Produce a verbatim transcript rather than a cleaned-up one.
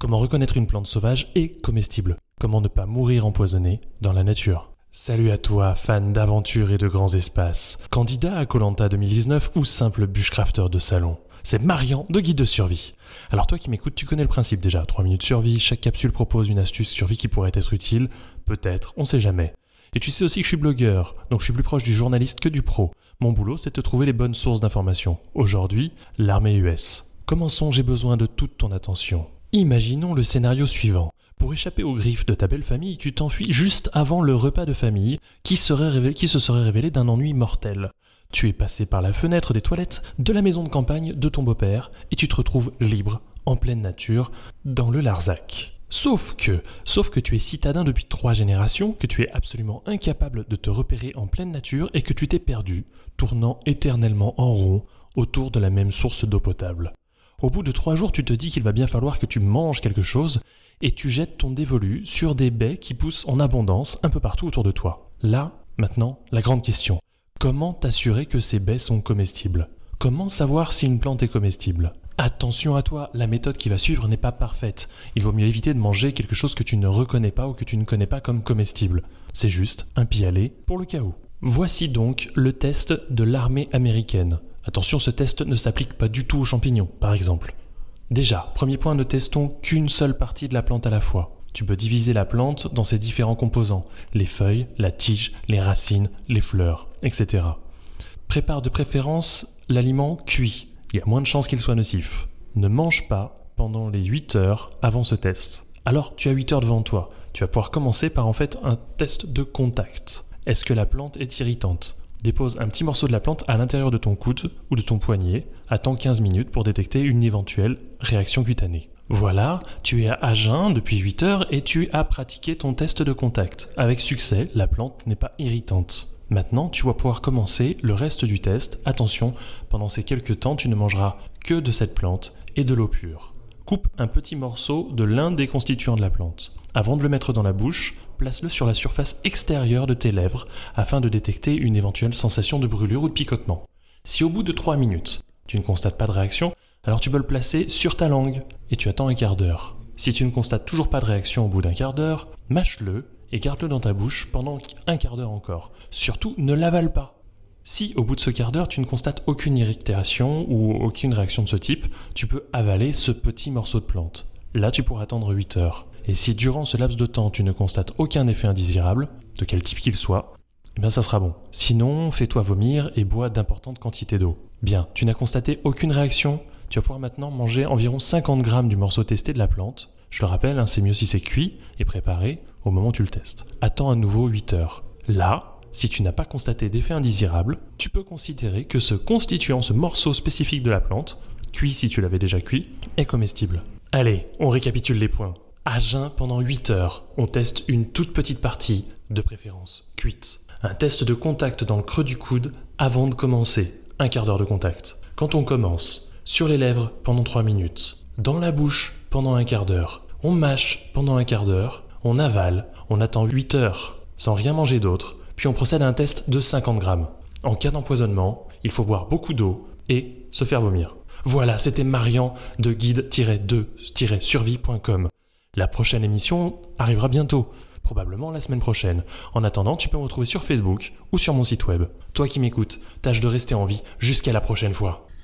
Comment reconnaître une plante sauvage et comestible? Comment ne pas mourir empoisonné dans la nature? Salut à toi, fan d'aventure et de grands espaces, candidat à koh lanta deux mille dix-neuf ou simple bushcrafter de salon. C'est Marian de Guide de Survie. Alors toi qui m'écoutes, tu connais le principe déjà. trois minutes survie, chaque capsule propose une astuce survie qui pourrait être utile. Peut-être, on sait jamais. Et tu sais aussi que je suis blogueur, donc je suis plus proche du journaliste que du pro. Mon boulot, c'est de te trouver les bonnes sources d'informations. Aujourd'hui, l'armée U S. Commençons, j'ai besoin de toute ton attention. Imaginons le scénario suivant. Pour échapper aux griffes de ta belle famille, tu t'enfuis juste avant le repas de famille qui, serait révélé, qui se serait révélé d'un ennui mortel. Tu es passé par la fenêtre des toilettes de la maison de campagne de ton beau-père et tu te retrouves libre, en pleine nature, dans le Larzac. Sauf que, sauf que tu es citadin depuis trois générations, que tu es absolument incapable de te repérer en pleine nature et que tu t'es perdu, tournant éternellement en rond autour de la même source d'eau potable. Au bout de trois jours, tu te dis qu'il va bien falloir que tu manges quelque chose et tu jettes ton dévolu sur des baies qui poussent en abondance un peu partout autour de toi. Là, maintenant, la grande question. Comment t'assurer que ces baies sont comestibles? Comment savoir si une plante est comestible? Attention à toi, la méthode qui va suivre n'est pas parfaite. Il vaut mieux éviter de manger quelque chose que tu ne reconnais pas ou que tu ne connais pas comme comestible. C'est juste un pis-aller pour le cas où. Voici donc le test de l'armée américaine. Attention, ce test ne s'applique pas du tout aux champignons, par exemple. Déjà, premier point, ne testons qu'une seule partie de la plante à la fois. Tu peux diviser la plante dans ses différents composants, les feuilles, la tige, les racines, les fleurs, et cetera. Prépare de préférence l'aliment cuit. Il y a moins de chances qu'il soit nocif. Ne mange pas pendant les huit heures avant ce test. Alors, tu as huit heures devant toi. Tu vas pouvoir commencer par en fait un test de contact. Est-ce que la plante est irritante? Dépose un petit morceau de la plante à l'intérieur de ton coude ou de ton poignet. Attends quinze minutes pour détecter une éventuelle réaction cutanée. Voilà, tu es à jeun depuis huit heures et tu as pratiqué ton test de contact. Avec succès, la plante n'est pas irritante. Maintenant, tu vas pouvoir commencer le reste du test. Attention, pendant ces quelques temps, tu ne mangeras que de cette plante et de l'eau pure. Coupe un petit morceau de l'un des constituants de la plante. Avant de le mettre dans la bouche, place-le sur la surface extérieure de tes lèvres afin de détecter une éventuelle sensation de brûlure ou de picotement. Si au bout de trois minutes, tu ne constates pas de réaction, alors tu peux le placer sur ta langue et tu attends un quart d'heure. Si tu ne constates toujours pas de réaction au bout d'un quart d'heure, mâche-le et garde-le dans ta bouche pendant un quart d'heure encore. Surtout, ne l'avale pas. Si au bout de ce quart d'heure, tu ne constates aucune irritation ou aucune réaction de ce type, tu peux avaler ce petit morceau de plante. Là, tu pourras attendre huit heures. Et si durant ce laps de temps, tu ne constates aucun effet indésirable, de quel type qu'il soit, eh bien ça sera bon. Sinon, fais-toi vomir et bois d'importantes quantités d'eau. Bien, tu n'as constaté aucune réaction, tu vas pouvoir maintenant manger environ cinquante grammes du morceau testé de la plante. Je le rappelle, hein, c'est mieux si c'est cuit et préparé au moment où tu le testes. Attends à nouveau huit heures. Là, si tu n'as pas constaté d'effet indésirable, tu peux considérer que ce constituant, ce morceau spécifique de la plante, cuit si tu l'avais déjà cuit, est comestible. Allez, on récapitule les points. À jeun pendant huit heures, on teste une toute petite partie, de préférence cuite. Un test de contact dans le creux du coude avant de commencer, un quart d'heure de contact. Quand on commence, sur les lèvres pendant trois minutes, dans la bouche pendant un quart d'heure, on mâche pendant un quart d'heure, on avale, on attend huit heures sans rien manger d'autre, puis on procède à un test de cinquante grammes. En cas d'empoisonnement, il faut boire beaucoup d'eau et se faire vomir. Voilà, c'était Marian de guide deux survie point com. La prochaine émission arrivera bientôt, probablement la semaine prochaine. En attendant, tu peux me retrouver sur Facebook ou sur mon site web. Toi qui m'écoutes, tâche de rester en vie jusqu'à la prochaine fois.